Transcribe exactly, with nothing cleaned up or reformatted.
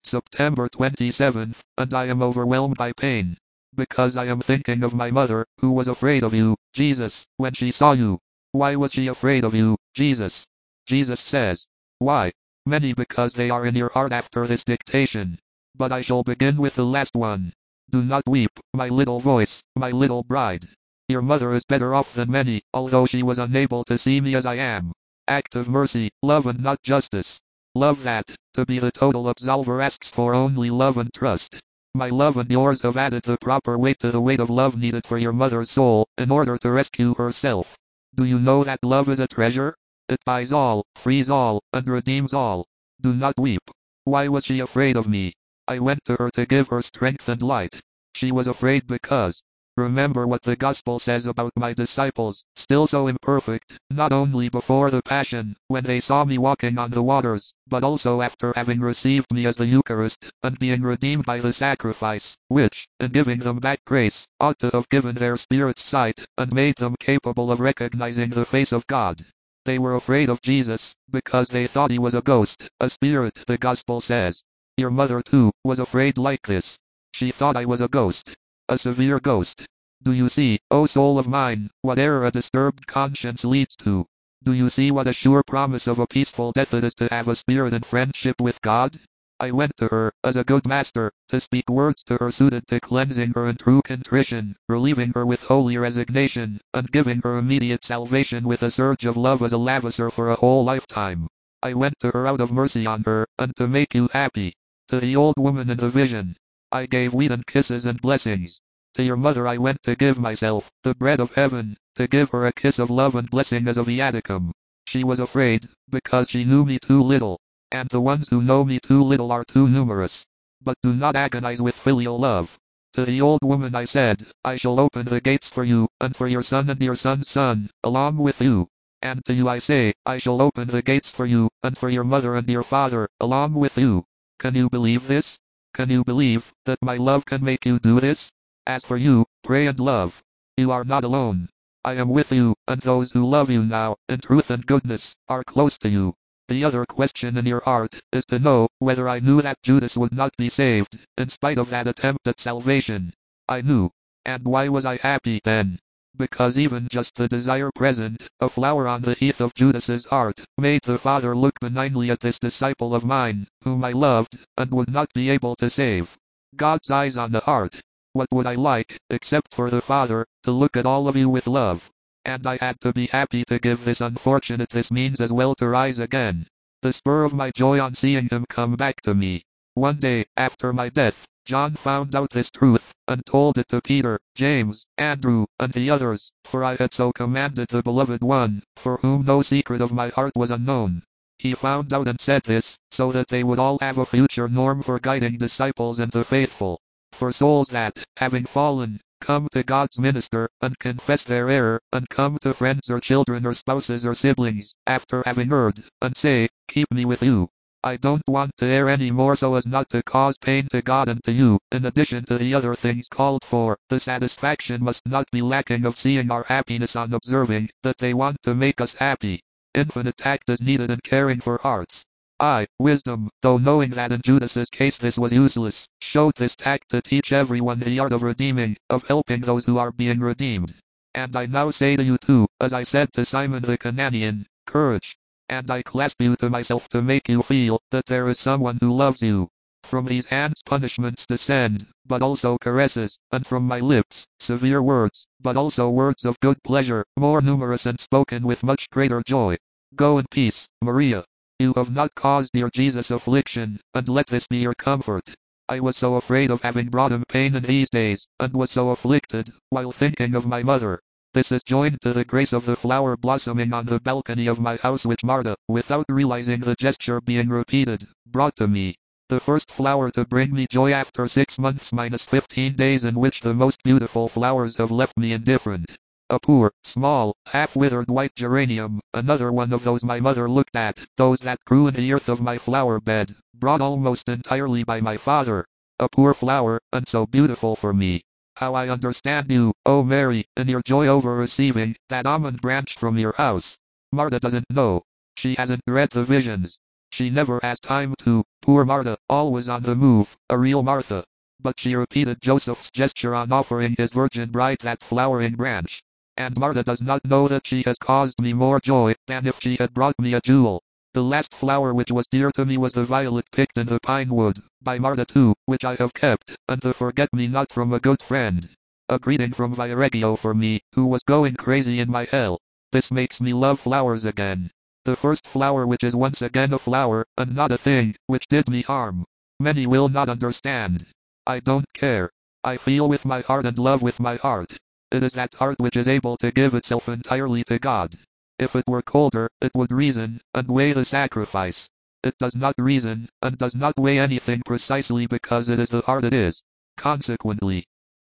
September twenty-seventh, and I am overwhelmed by pain. Because I am thinking of my mother, who was afraid of you, Jesus, when she saw you. Why was she afraid of you, Jesus? Jesus says, why? Many because they are in your heart after this dictation. But I shall begin with the last one. Do not weep, my little voice, my little bride. Your mother is better off than many, although she was unable to see me as I am. Act of mercy, love and not justice. Love that, to be the total absolver, asks for only love and trust. My love and yours have added the proper weight to the weight of love needed for your mother's soul, in order to rescue herself. Do you know that love is a treasure? It buys all, frees all, and redeems all. Do not weep. Why was she afraid of me? I went to her to give her strength and light. She was afraid because, remember what the gospel says about my disciples, still so imperfect, not only before the passion, when they saw me walking on the waters, but also after having received me as the Eucharist, and being redeemed by the sacrifice, which, in giving them back grace, ought to have given their spirits sight, and made them capable of recognizing the face of God. They were afraid of Jesus, because they thought he was a ghost, a spirit, the gospel says. Your mother too, was afraid like this. She thought I was a ghost. A severe ghost. Do you see, O soul of mine, what error a disturbed conscience leads to? Do you see what a sure promise of a peaceful death it is to have a spirit in friendship with God? I went to her, as a good master, to speak words to her suited to cleansing her in true contrition, relieving her with holy resignation, and giving her immediate salvation with a surge of love as a lavisher for a whole lifetime. I went to her out of mercy on her, and to make you happy. To the old woman in the vision, I gave wheat and kisses and blessings. To your mother I went to give myself, the bread of heaven, to give her a kiss of love and blessing as a viaticum. She was afraid, because she knew me too little, and the ones who know me too little are too numerous. But do not agonize with filial love. To the old woman I said, I shall open the gates for you, and for your son and your son's son, along with you. And to you I say, I shall open the gates for you, and for your mother and your father, along with you. Can you believe this? Can you believe that my love can make you do this? As for you, pray and love. You are not alone. I am with you, and those who love you now, in truth and goodness, are close to you. The other question in your heart is to know whether I knew that Judas would not be saved, in spite of that attempt at salvation. I knew. And why was I happy then? Because even just the desire present, a flower on the heath of Judas's heart, made the Father look benignly at this disciple of mine, whom I loved, and would not be able to save. God's eyes on the heart. What would I like, except for the Father, to look at all of you with love? And I had to be happy to give this unfortunate this means as well to rise again. The spur of my joy on seeing him come back to me. One day, after my death, John found out this truth, and told it to Peter, James, Andrew, and the others, for I had so commanded the beloved one, for whom no secret of my heart was unknown. He found out and said this, so that they would all have a future norm for guiding disciples and the faithful. For souls that, having fallen, come to God's minister, and confess their error, and come to friends or children or spouses or siblings, after having heard, and say, keep me with you. I don't want to err any more so as not to cause pain to God and to you. In addition to the other things called for, the satisfaction must not be lacking of seeing our happiness on observing that they want to make us happy. Infinite tact is needed in caring for hearts. I, wisdom, though knowing that in Judas's case this was useless, showed this tact to teach everyone the art of redeeming, of helping those who are being redeemed. And I now say to you too, as I said to Simon the Cananaean, courage. And I clasp you to myself to make you feel that there is someone who loves you. From these hands punishments descend, but also caresses, and from my lips, severe words, but also words of good pleasure, more numerous and spoken with much greater joy. Go in peace, Maria. You have not caused dear Jesus affliction, and let this be your comfort. I was so afraid of having brought him pain in these days, and was so afflicted, while thinking of my mother. This is joined to the grace of the flower blossoming on the balcony of my house which Martha, without realizing the gesture being repeated, brought to me. The first flower to bring me joy after six months minus fifteen days in which the most beautiful flowers have left me indifferent. A poor, small, half-withered white geranium, another one of those my mother looked at, those that grew in the earth of my flower bed, brought almost entirely by my father. A poor flower, and so beautiful for me. How I understand you, O Mary, in your joy over receiving that almond branch from your house. Martha doesn't know. She hasn't read the visions. She never has time to. Poor Martha, always on the move, a real Martha. But she repeated Joseph's gesture on offering his virgin bride that flowering branch. And Martha does not know that she has caused me more joy than if she had brought me a jewel. The last flower which was dear to me was the violet picked in the pine wood, by Martha too, which I have kept, and the forget-me-not from a good friend. A greeting from Viareggio for me, who was going crazy in my hell. This makes me love flowers again. The first flower which is once again a flower, and not a thing, which did me harm. Many will not understand. I don't care. I feel with my heart and love with my heart. It is that heart which is able to give itself entirely to God. If it were colder, it would reason, and weigh the sacrifice. It does not reason, and does not weigh anything precisely because it is the heart it is. Consequently,